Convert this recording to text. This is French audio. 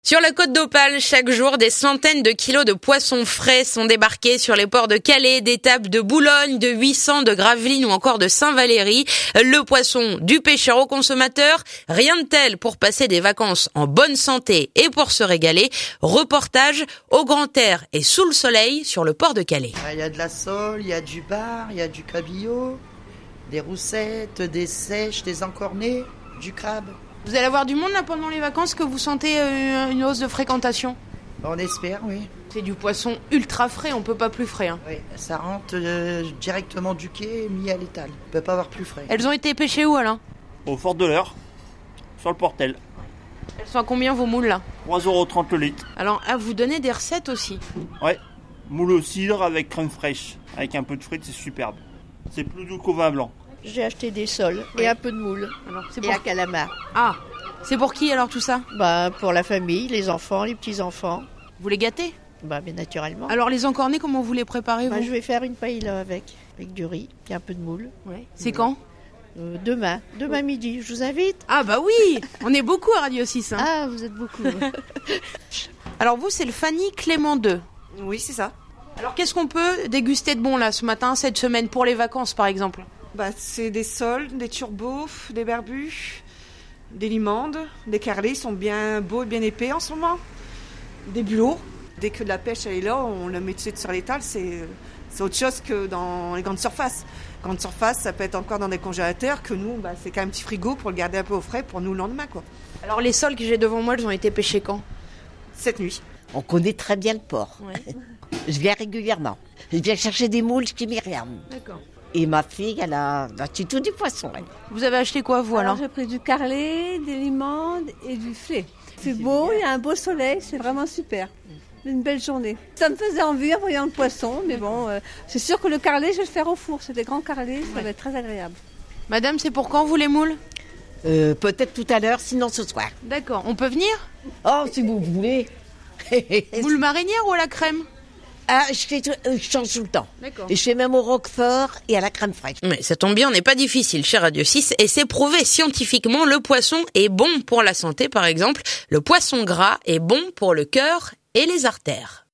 Sur la côte d'Opale, chaque jour, des centaines de kilos de poissons frais sont débarqués sur les ports de Calais, d'Étaples, de Boulogne, de 800, de Gravelines ou encore de Saint-Valery. Le poisson du pêcheur au consommateur, rien de tel pour passer des vacances en bonne santé et pour se régaler. Reportage au grand air et sous le soleil sur le port de Calais. Il y a de la sole, il y a du bar, il y a du cabillaud, des roussettes, des sèches, des encornés, du crabe. Vous allez avoir du monde là pendant les vacances, que vous sentez une hausse de fréquentation? On espère, oui. C'est du poisson ultra frais, on peut pas plus frais. Oui, ça rentre directement du quai, mis à l'étal. On peut pas avoir plus frais. Elles ont été pêchées où, Alain? Au Fort de l'Eure, sur le Portel. Elles sont à combien vos moules là? 3,30 € le litre. Alors, vous donnez des recettes aussi? Ouais, moule au cidre avec crème fraîche. Avec un peu de frites, c'est superbe. C'est plus doux qu'au vin blanc. J'ai acheté des sols et un peu de moule. Alors, Et un calamar. Ah, c'est pour qui alors tout ça? Pour la famille, les enfants, les petits-enfants. Vous les gâtez? Bien naturellement. Alors les encornés, comment vous les préparez vous? Je vais faire une paella avec du riz et un peu de moule. Ouais. C'est quand? Demain midi, je vous invite. Ah bah oui, on est beaucoup à Radio 6. Ah, vous êtes beaucoup. Alors vous, c'est le Fanny Clément 2. Oui, c'est ça. Alors qu'est-ce qu'on peut déguster de bon là ce matin, cette semaine, pour les vacances par exemple? C'est des sols, des turbos, des barbus, des limandes, des carlets, ils sont bien beaux et bien épais en ce moment. Des bulots. Dès que la pêche elle est là, on le met tout de suite sur l'étal, c'est autre chose que dans les grandes surfaces. Grandes surfaces, ça peut être encore dans des congélateurs, que nous, c'est quand même un petit frigo pour le garder un peu au frais pour nous le lendemain, quoi. Alors les sols que j'ai devant moi, elles ont été pêchés quand? Cette nuit. On connaît très bien le port. Ouais. Je viens régulièrement. Je viens chercher des moules chez Myriam. D'accord. Et ma fille, elle a tout du poisson. Elle. Vous avez acheté quoi vous alors? J'ai pris du carlet, des limandes et du flé. C'est beau, il y a un beau soleil, c'est vraiment super. Une belle journée. Ça me faisait envie en voyant le poisson, mais bon, c'est sûr que le carlet, je vais le faire au four. C'est des grands carlets, ça va être très agréable. Madame, c'est pour quand vous les moules? Peut-être tout à l'heure, sinon ce soir. D'accord, on peut venir? Oh, si vous voulez. Moule marinière ou à la crème? Ah, je change tout le temps. D'accord. Et je fais même au roquefort et à la crème fraîche. Mais ça tombe bien, on n'est pas difficile chez Radio 6 et c'est prouvé scientifiquement, le poisson est bon pour la santé par exemple. Le poisson gras est bon pour le cœur et les artères.